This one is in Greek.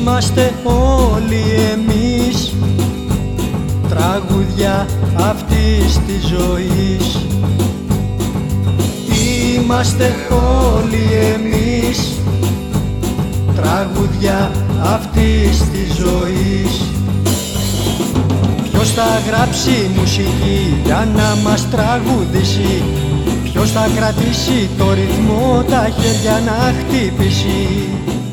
Είμαστε όλοι εμείς τραγούδια αυτής της ζωής. Είμαστε όλοι εμείς τραγούδια αυτής της ζωής. Ποιος θα γράψει μουσική για να μας τραγουδήσει? Ποιος θα κρατήσει το ρυθμό, τα χέρια να χτυπήσει?